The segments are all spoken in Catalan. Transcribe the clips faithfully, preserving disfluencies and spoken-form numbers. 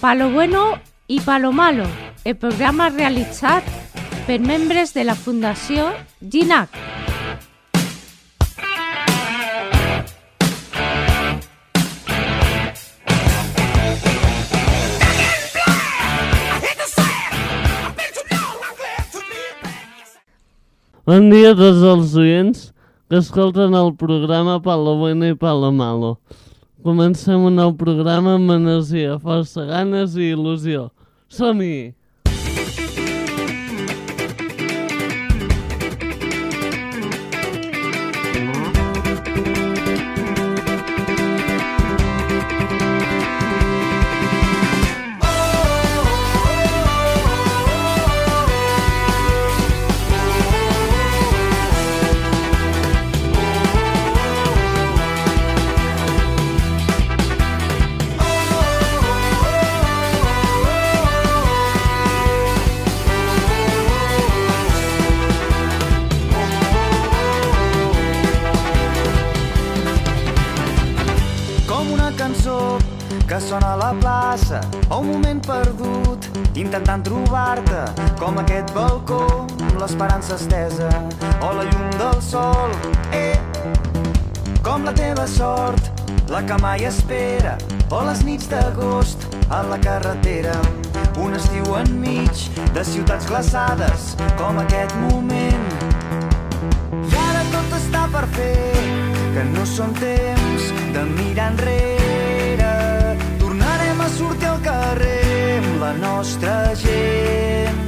Palo Bueno i Palo Malo, el programa realitzat per membres de la Fundació GINAC. Bon dia a tots els oients que escolten el programa Palo Bueno i Palo Malo. Comencem un nou programa amb energia, força, ganes i il·lusió. Som-hi! Que sona a la plaça, o un moment perdut, intentant trobar-te, com aquest balcó, amb l'esperança estesa, o la llum del sol, eh, com la teva sort, la que mai espera, o les nits d'agost, a la carretera, un estiu enmig de ciutats glaçades, com aquest moment. I ara tot està per fer, que no són temps de mirar enrere, a sortir al carrer amb la nostra gent.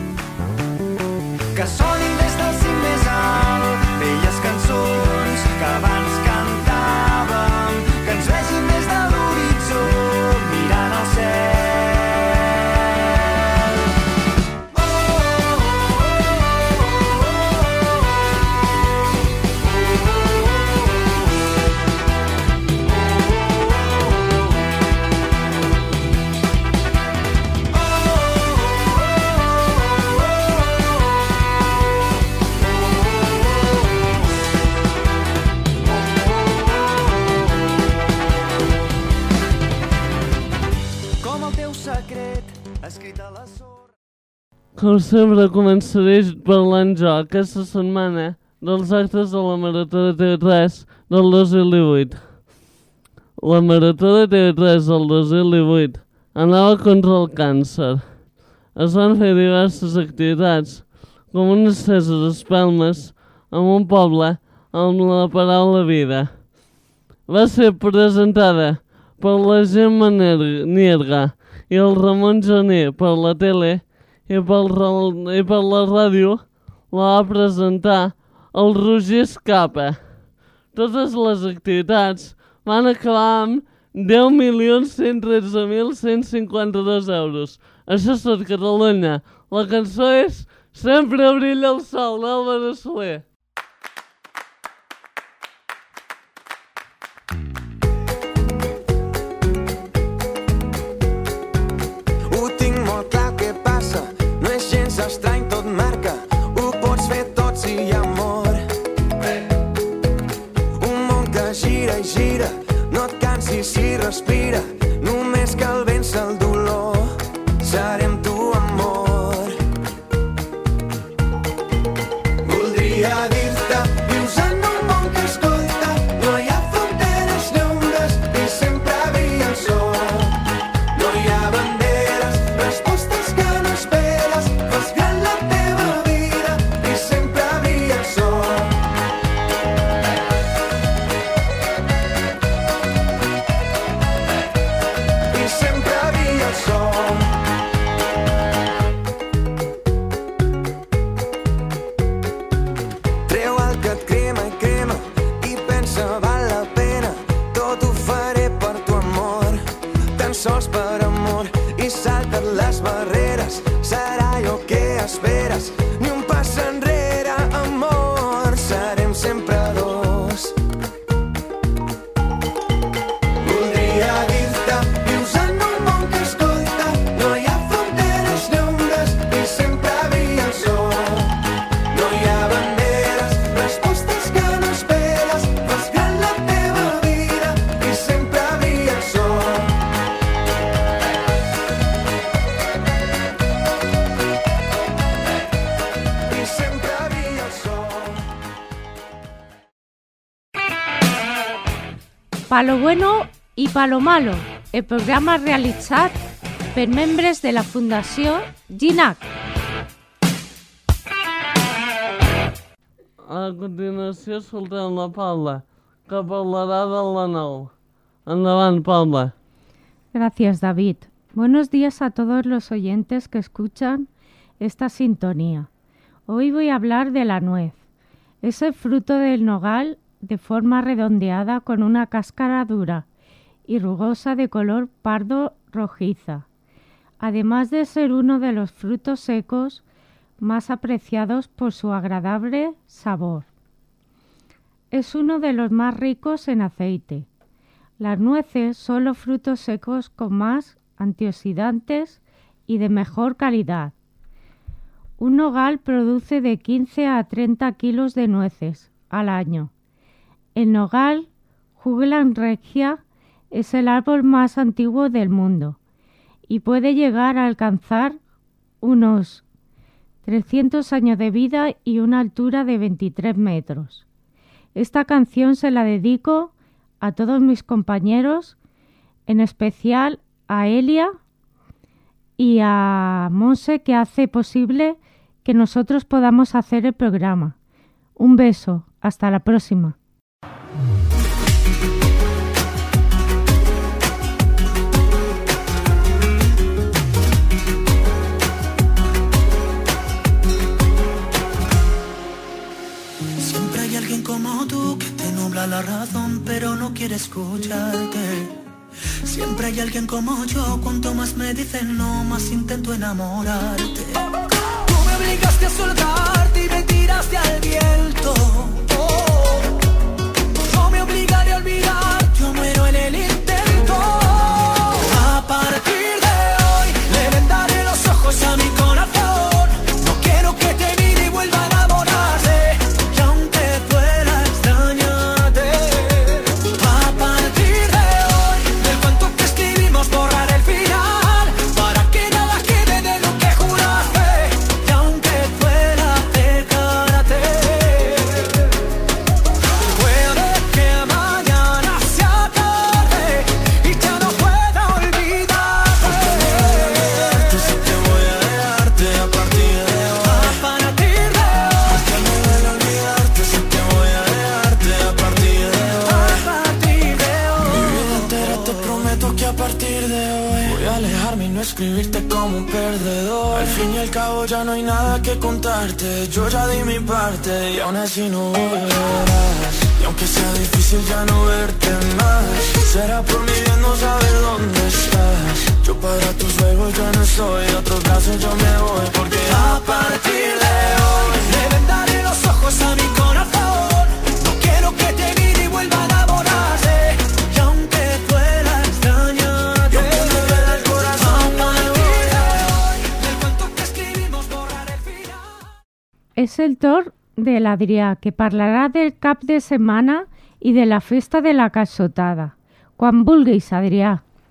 Que sonin des del cim més alt velles cançons que abans cantàvem, que ens vegin des de l'horitzó mirant al cel. Com sempre, començaré parlant jo aquesta setmana dels actes de la Marató de T V tres del dos mil divuit. La Marató de T V tres del dos mil divuit anava contra el càncer. Es van fer diverses activitats, com una estesa d'espelmes en un poble amb la paraula vida. Va ser presentada per la Gemma Nierga i el Ramon Gené per la tele, i per, i per la ràdio la va presentar el Roger Escapa. Totes les activitats van acabar amb deu milions cent tretze mil cent cinquanta-dos euros. Això és tot Catalunya. La cançó és Sempre brilla el sol, d'Àlvaro Soler. Estrany, tot marca, ho pots fer tot si hi ha amor. Un món que gira i gira, no et cansis si respira, només cal vèncer el dolor, serem tu amor. Voldria dir-te, vius en un món que escolta, no hi ha fronteres ni ombres i sempre brilla el sol. No hi ha banderes, respostes que no esperes, fas gran la teva vida i sempre brilla el sol. I sempre brilla el sol. Treu el que et crema i crema i pensa val la pena, tot ho faré per tu amor, tan sols per amor, i salta't les barreres, serà allò que esperes, ni un pas enrere, amor, serem sempre dos. Voldria dir-te, vius en un món que escolta, no hi ha fronteres ni ombres i sempre brilla el sol. No hi ha banderes, respostes que no esperes, fas gran la teva vida i sempre brilla el sol. Palo bueno i palo malo, el programa realitzat per membres de la Fundació GINAC. A continuació escoltem la Paula, que parlarà de la nou. Endavant, Paula. Gracias, David. Buenos días a todos los oyentes que escuchan esta sintonía. Hoy voy a hablar de la nuez. Es el fruto del nogal de forma redondeada con una cáscara dura y rugosa de color pardo rojiza, además de ser uno de los frutos secos más apreciados por su agradable sabor. Es uno de los más ricos en aceite. Las nueces son los frutos secos con más antioxidantes y de mejor calidad. Un nogal produce de quince a treinta kilos de nueces al año. El nogal Jugelan regia es el árbol más antiguo del mundo y puede llegar a alcanzar unos trescientos años de vida y una altura de veintitrés metros. Esta canción se la dedico a todos mis compañeros, en especial a Elia y a Monse, que hace posible que nosotros podamos hacer el programa. Un beso, hasta la próxima. Siempre hay alguien como tú que te nubla la razón, pero no quiere escucharte. Siempre hay alguien como yo, cuanto más me dicen no, más intento enamorarte. Tú me obligaste a soltarte y me tiraste al viento. Oh, no me obligaré a olvidar, yo muero en el intento. A partir de hoy le vendaré los ojos a mi corazón. No quiero que te mire y vuelva a enamorarse, y aunque duela extrañarte. A partir de hoy del cuento que escribimos borrar el final, para que nada quede de lo que juraste, y aunque duela dejarte. Puede que mañana sea tarde y ya no pueda olvidarte. Porque sé que voy a dejarte a partir de hoy. A partir de hoy. Porque no duele olvidarte, sé que voy a dejarte a partir de hoy. A partir de hoy. Mi vida entera te prometo que a partir de hoy voy a alejarme y no escribirte como un perdedor. Al fin y al cabo ya no hay nada que contarte. Yo ya di mi parte y aún así no volverás. Y aunque sea difícil ya no verte más, será por mi bien no saber dónde estás. Yo para tus juegos ya no estoy, de otros brazos yo me voy. Porque a partir de hoy le vendaré los ojos a mi corazón. No quiero que te mire y vuelva a enamorarse, y aunque duela extrañarte, y aunque me duela el corazón, no me voy. Del cuento que escribimos borrar el final. És el torn de l'Adrià, que parlarà del cap de setmana i de la festa de la calçotada. Quan vulguis, Adrià.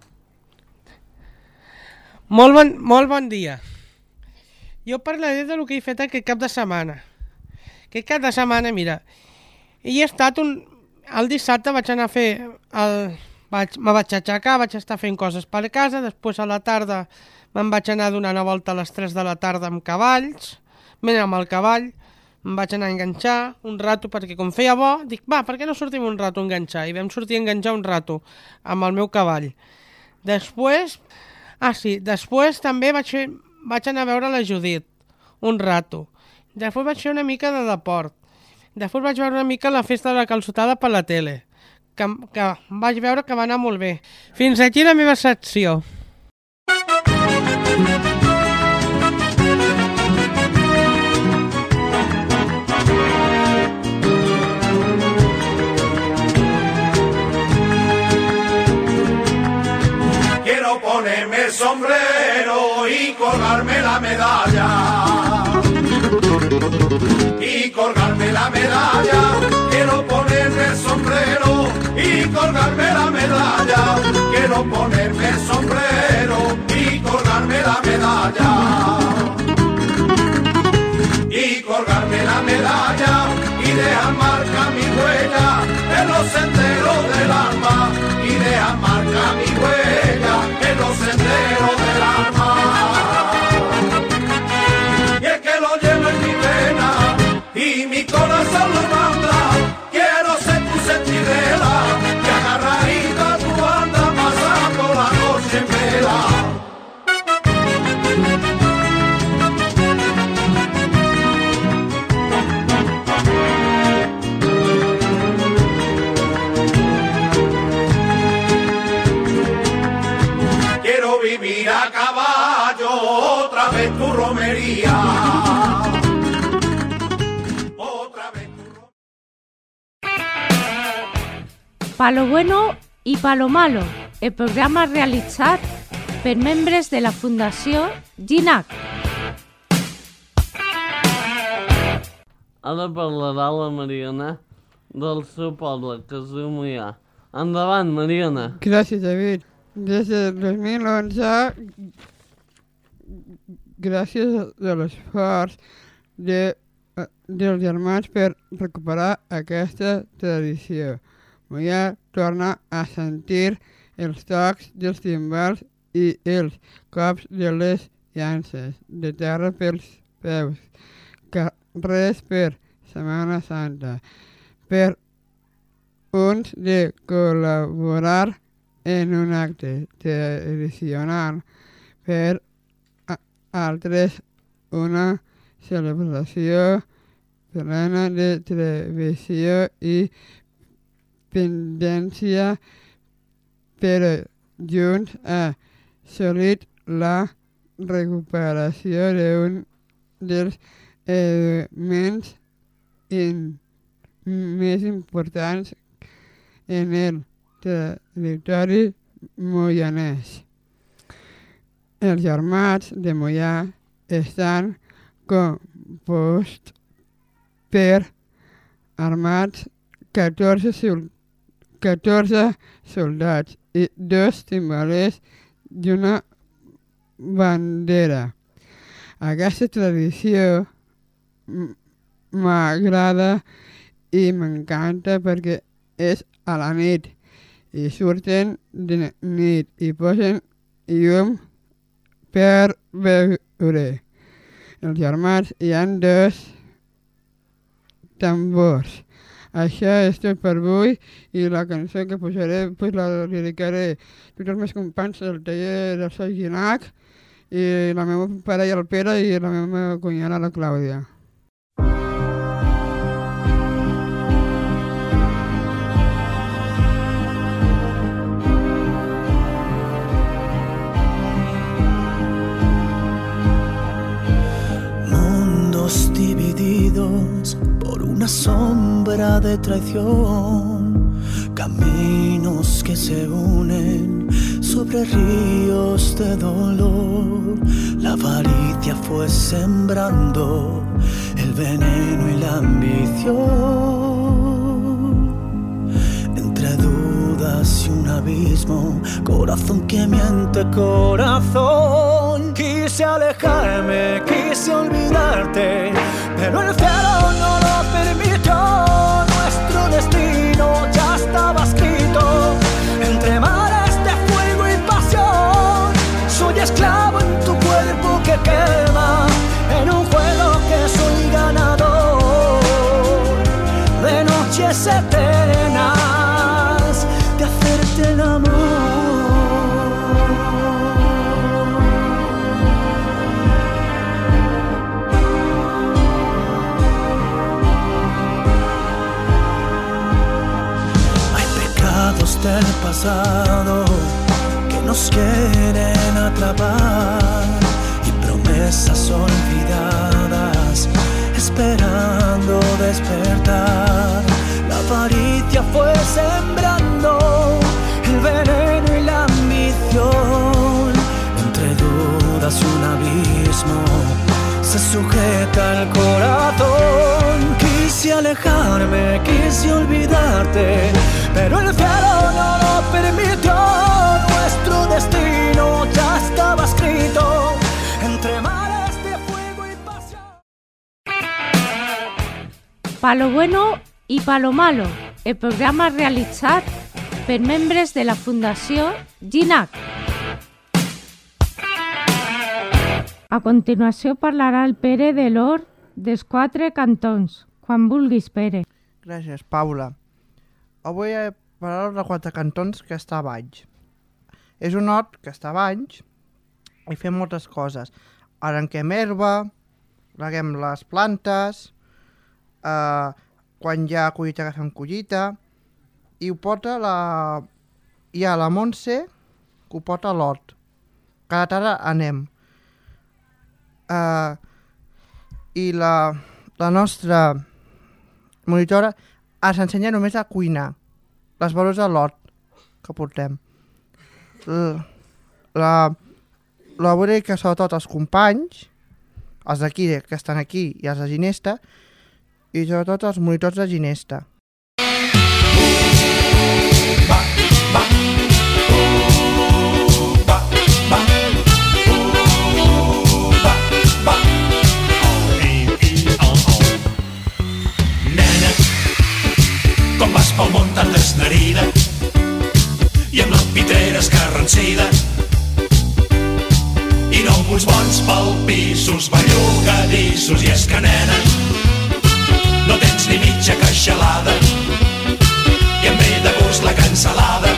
Molt bon, molt bon dia. Jo parlaré de lo que he fet aquest cap de setmana. Aquest cap de setmana, mira, hi he estat un... El dissabte vaig anar a fer... El... Vaig... Me vaig aixecar, vaig estar fent coses per casa, després a la tarda me'n vaig anar a donar una volta a les tres de la tarda amb cavalls, m'he amb el cavall, em vaig anar a enganxar un rato, perquè com feia bo, dic, va, per què no sortim un rato a enganxar? I vam sortir a enganxar un rato amb el meu cavall. Després... Ah, sí, després també vaig, fer, vaig anar a veure la Judit, un rato. Després vaig fer una mica de deport. Després vaig veure una mica la festa de la calçotada per la tele, que, que vaig veure que va anar molt bé. Fins aquí la meva secció. Quiero ponerme el sombrero y colgarme la medalla. Y colgarme la medalla. Quiero ponerme el sombrero y colgarme la medalla. Quiero ponerme el sombrero y colgarme la medalla. Y colgarme la medalla y dejar marca mi huella en los senderos del alma. Palo bueno i palo malo, el programa realitzat per membres de la Fundació GINAC. Ara parlarà la Mariona del seu poble, que es diu Moià. Endavant, Mariona. Gràcies, David. Des del dos mil onze, gràcies a l'esforç de, dels germans per recuperar aquesta tradició, Moià torna a sentir els tocs dels timbals i els cops de les llances de terra pels peus, carrers per Setmana Santa, per uns de col·laborar en un acte tradicional, per altres una celebració plena de tradició i pendència, però junts ha assolit la recuperació d'un dels elements in, més importants en el territori moianès. Els germans de Moià estan composts per armats catorze, sol, catorze soldats i dos timbalers i una bandera. Aquesta tradició m'agrada i m'encanta perquè és a la nit i surten de nit i posen llum per veure. Els germans hi ha dos tambors. Això és tot per avui i la cançó que posaré pues, la dedicaré a tots els meus companys del taller del Soy GINAC i la meva parella el Pere i la meva cunyada la Clàudia. Mundos divididos por una sombra de traición, caminos que se unen sobre ríos de dolor. La avaricia fue sembrando el veneno y la ambición. Entre dudas y un abismo, corazón que miente, corazón. Quise alejarme, quise olvidarte, pero el cielo no lo permitió. Nuestro destino ya estaba escrito entre mares de fuego y pasión. Soy esclavo en tu cuerpo que quema, en un juego que soy ganador de noches eternas de hacerte el amor. Del pasado que nos quieren atrapar y promesas olvidadas esperando despertar. La avaricia fue sembrando el veneno y la ambición. Entre dudas y un abismo se sujeta el corazón. Quise alejarme, quise olvidarte, pero el cielo no lo permitió. Nuestro destino ya estaba escrito entre mares de fuego y pasión. Palo bueno i palo malo, el programa realitzat per membres de la Fundació GINAC. A continuació parlarà el Pere de l'Hort dels Quatre Cantons. Quan vulguis, Pere. Gràcies, Paula. Avui he parlat de Quatre Cantons que està a Valls. És un hort que està a Valls i fem moltes coses. Arrenquem herba, reguem les plantes, eh, quan hi ha collita agafem collita, i ho porta la... hi ha la Montse que ho porta a l'hort. Cada tarda anem. Uh, I la, la nostra monitora ens ensenya només a cuinar. les valors de l'hort que portem. La, la, la vull dir que sobretot els companys, els d'aquí que estan aquí i els de Ginesta, i sobretot els monitors de Ginesta. Com vas pel món tan desnerida i amb la pitera escarrancida i núvols bons pel pisos bellugadissos i és que nena no tens ni mitja queixalada i em ve de gust la cansalada.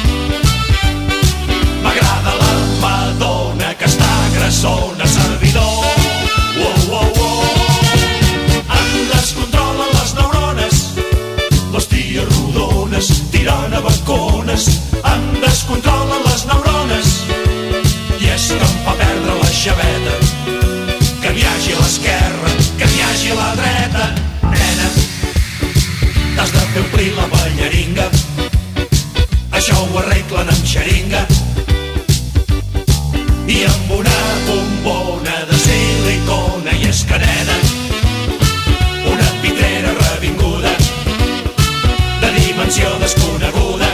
M'agrada la Madonna que està grassona, servidor. Oh, oh, oh. Em descontrolen les neurones les ties rodones tirant a bacones, em descontrolen les neurones i és que em fa perdre la xaveta, que n'hi hagi a l'esquerra, que n'hi hagi a la dreta. Nena, t'has de fer omplir la balleringa, això ho arreglen amb xeringa i amb una bombona de silicona i és que nena, una pitrera revinguda dimensió desconeguda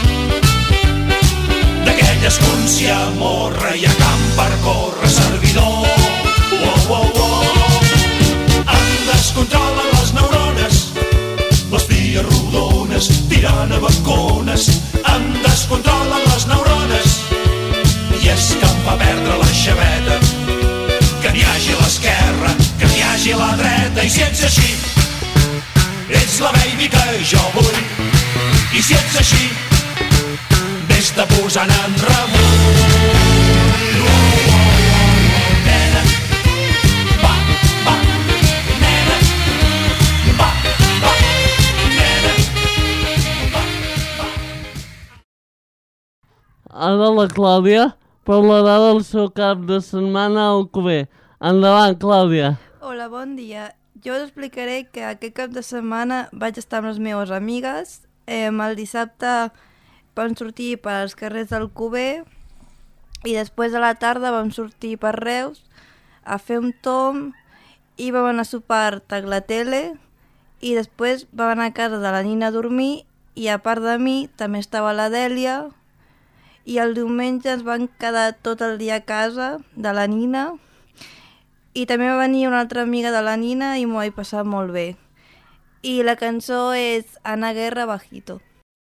d'aquelles que un s'hi amorra i a camp per córrer, servidor. Oh, oh, oh. Em descontrolen les neurones les ties rodones tirant a bacones, em descontrolen les neurones i és que em fa perdre la xaveta, que n'hi hagi a l'esquerra, que n'hi hagi a la dreta i si ets així ets la baby que jo vull i si ets així vés-te posant en remull. Oh, oh, oh, nena, va, va, nena, va, va, nena, va, va. Ara la Clàudia parlarà del seu cap de setmana a Alcover. Endavant, Clàudia. Hola, bon dia. Jo us explicaré que aquest cap de setmana vaig estar amb les meves amigues. Eh, el dissabte vam sortir pels carrers d'Alcover i després a la tarda vam sortir per Reus a fer un tomb i vam anar a sopar a Taglatele i després vam anar a casa de la Nina a dormir i a part de mi també estava la Dèlia i el diumenge ens vam quedar tot el dia a casa de la Nina. I també va venir una altra amiga de la Nina i m'ho vaig passar molt bé. I la cançó és Ana Guerra Bajito.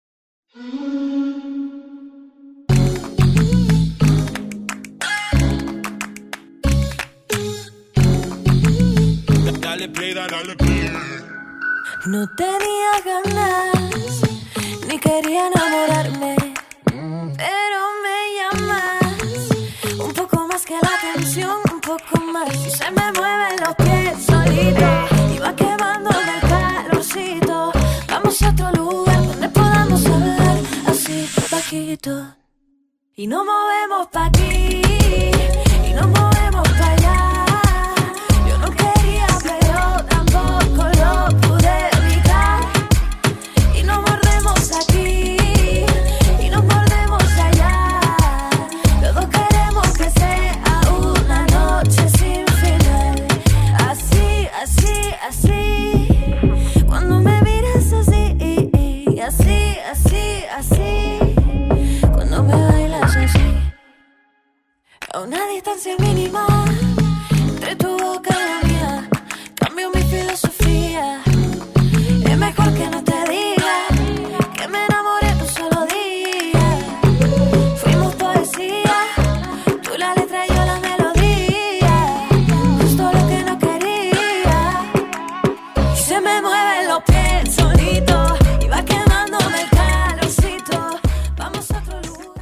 Dale play, dale play. No tenía ganas, ni quería enamorarme, pero me llamas un poco más que la atención, un poco más. Y se me mueven los pies solitos y va quemándome el calorcito. Vamos a otro lugar donde podamos hablar así bajito. Y nos movemos pa' aquí y nos movemos pa' allá. Yo no quería pero tampoco lo pude evitar. Y nos mordemos aquí y nos mordemos allá. Los dos queremos que sea una noche sin final. Así, así, así. Cuando me miras así, así, así, así. Cuando me bailas así. A una distancia mínima entre tu boca y la mía. Cambio mi filosofía. Es mejor que no te diga que me enamoré en un solo día. Fuimos poesía, tú la letra y yo la melodía. Justo lo que no quería. Y se me mueven los pies solitos y va quemándome el calorcito. Vamos a otro lugar.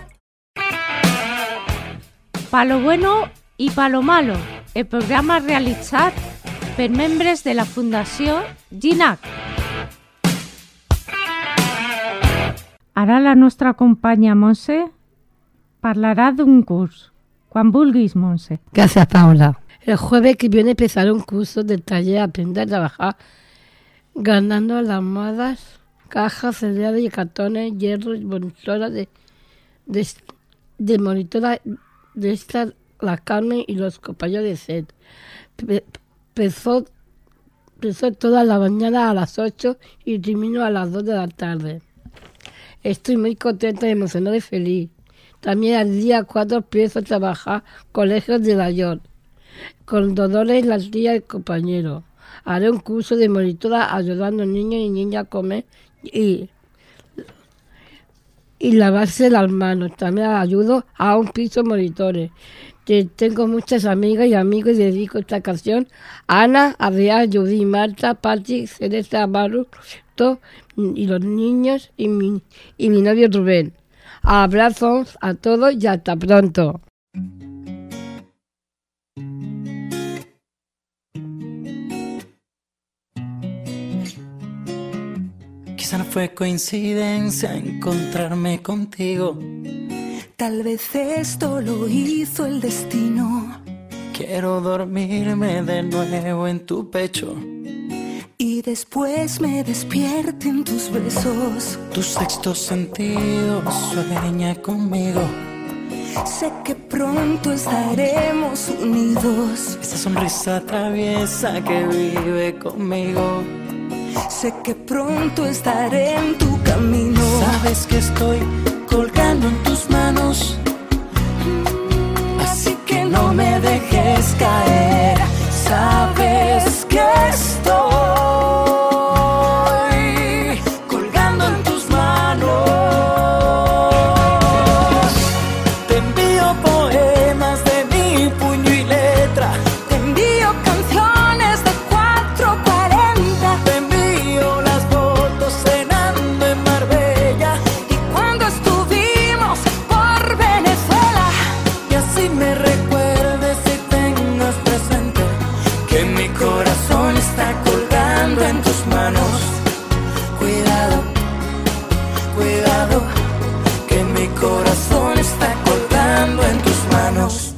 Palo bueno i Palo malo, el programa realitzat per membres de la Fundació GINAC. Ara la nostra companya Montse parlarà d'un curs. Quan vulguis, Montse. Gracias, Paula. El jueves que viene empezará un curso del taller Aprender a trabajar ganando las modas cajas, cereales y cartones, hierros, monitora de, de, de monitora de esta, la carne y los compañeros de set. Pe, pesó, pesó toda la mañana a las ocho y terminó a las dos de la tarde. Estoy muy contenta, emocionada y feliz. También al día cuatro empiezo a trabajar colegios de la York, con Dolores, las tías y compañeros. Haré un curso de monitora ayudando a niños y niñas a comer y, y lavarse las manos. También ayudo a un piso de monitores. Que tengo muchas amigas y amigos y dedico esta canción a Ana, Adrián, Judy, Marta, Patti, Celeste, Maru, y los niños y mi, y mi novio Rubén. Abrazos a todos y hasta pronto. Quizá no fue coincidencia encontrarme contigo. Tal vez esto lo hizo el destino. Quiero dormirme de nuevo en tu pecho y después me despierte en tus besos. Tu sexto sentido sueña conmigo. Sé que pronto estaremos unidos. Esa sonrisa traviesa que vive conmigo. Sé que pronto estaré en tu camino. Sabes que estoy colgando en tus manos, así que no me dejes caer. Sabes que estoy colgando en tus manos. Te envío poemas de mi puño y letra. Te envío canciones de cuatro cuarenta. Te envío las fotos cenando en Marbella y cuando estuvimos por Venezuela. Y así me recuerdes y tengas presente que mi corazón está colgando en tus manos. Cuidado, cuidado, que mi corazón está colgando en tus manos.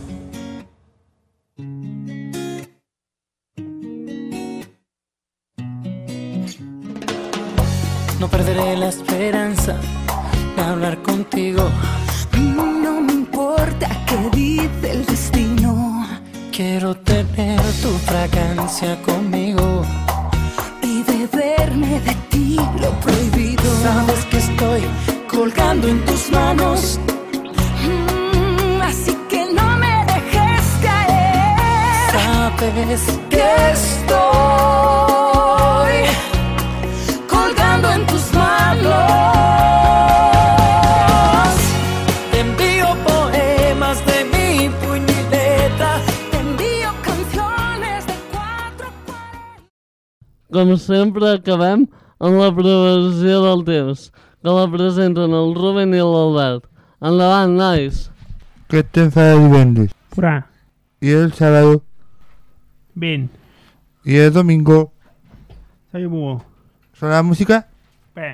No perderé la esperanza de hablar contigo. No me importa qué dice el destino. Quiero tener tu fragancia conmigo y beberme de ti lo prohibido. Sabes que estoy colgando en tus manos, mm, así que no me dejes caer. Sabes que estoy colgando en tus manos. Te envío poemas de mi puño y letra. Te envío canciones de cuatro cuarenta. Com sempre, acabem amb la previsió del temps, que la presenten el Rubén i l'Albert. Endavant, nois. ¿Qué te fará el viernes? Fra. ¿Y el sábado? Ben. ¿Y el domingo? Soy búho. ¿Son la música? Pe.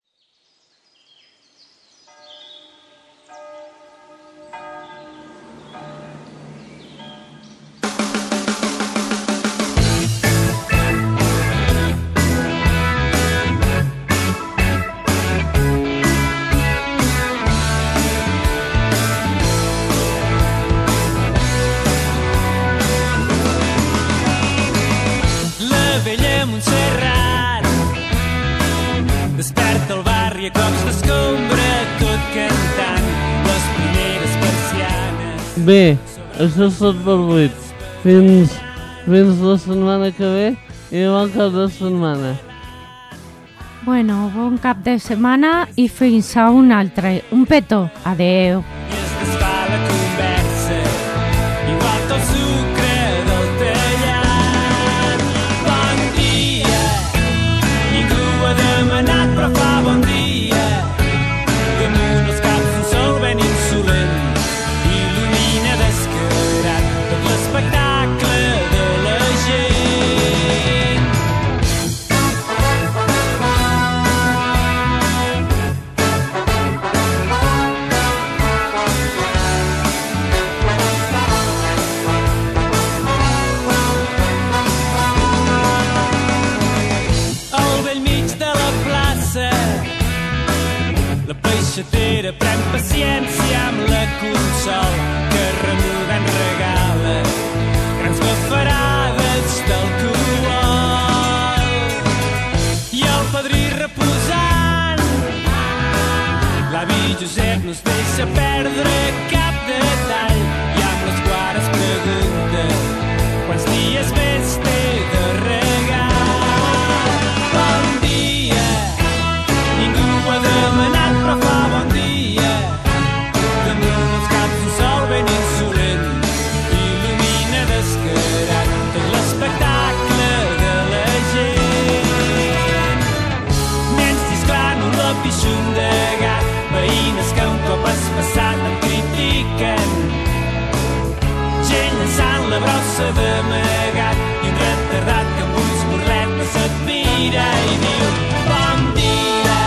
La vella Montserrat desperta el barri a cops d'escombra, tot cantant les primeres persianes. Bé, això és tot per avui. Fins, fins la setmana que ve i bon cap de setmana. Bueno, bon cap de setmana i fins a un altre. Un petó. Adeu. Es fa la conversa i falta el sucre del tallat. Bon dia, ningú ha demanat però fa bon dia. Damunt els caps un sol ben insolent il·lumina descarat tot l'espectacle de la gent. peixatera pren paciència amb la consol que remugant regala grans bafarades d'alcohol. I el padrí reposant, l'avi Josep no es deixa perdre cap detall i amb les guares pregunta quants dies més té de regal. Bon dia, ningú ho ha demanat però fa bon dia. Damunt els caps un sol ben insolent il·lumina descarat tot l'espectacle de la gent. Nens xisclant un lapixum de gat, veïnes que un cop has passat et critiquen, gent llançant la brossa d'amagat i un retardat que amb ulls burletes et mira i diu bon dia.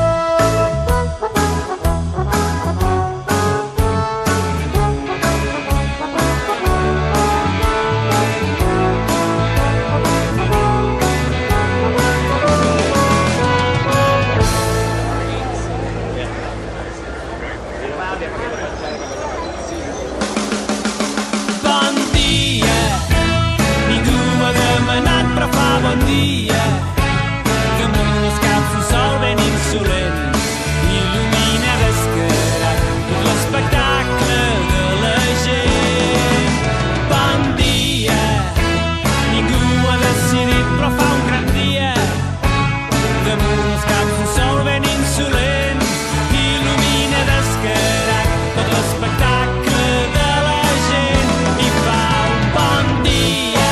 Bon dia, ningú m'ha demanat però fa bon dia. Damunt els caps un sol ben insolent il·lumina descarat tot l'espectacle de la gent. Bon dia, ningú ho ha decidit però fa un gran dia. Damunt els caps un sol ben insolent il·lumina descarat tot l'espectacle de la gent i fa un bon dia.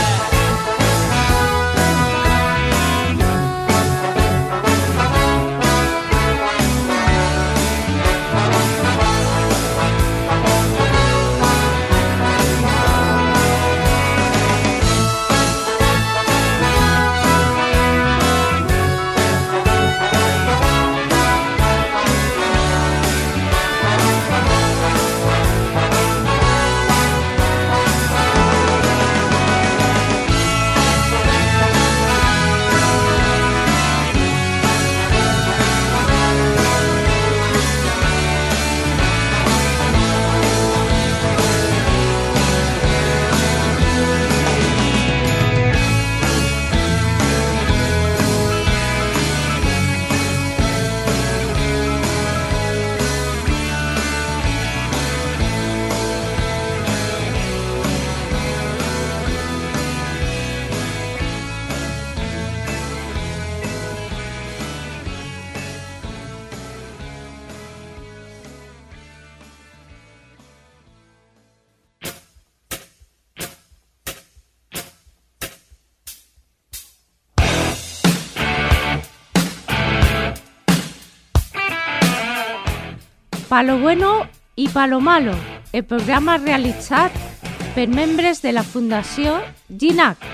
Palo bueno i palo malo, el programa realitzat per membres de la Fundació Ginac.